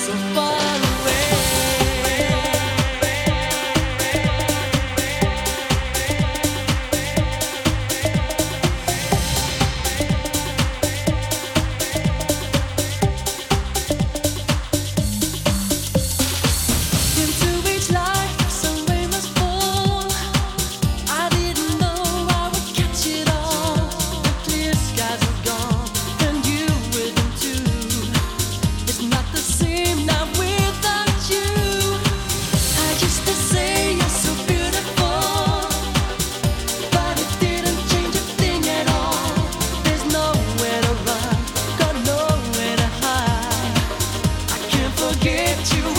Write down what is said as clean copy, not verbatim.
so far away. Into each life, some rain must fall. I didn't know I would catch it all. The clear skies are gone, and you with them too. It's not the same now without you. I used to say you're so beautiful, but it didn't change a thing at all. There's nowhere to run, got nowhere to hide. I can't forget you.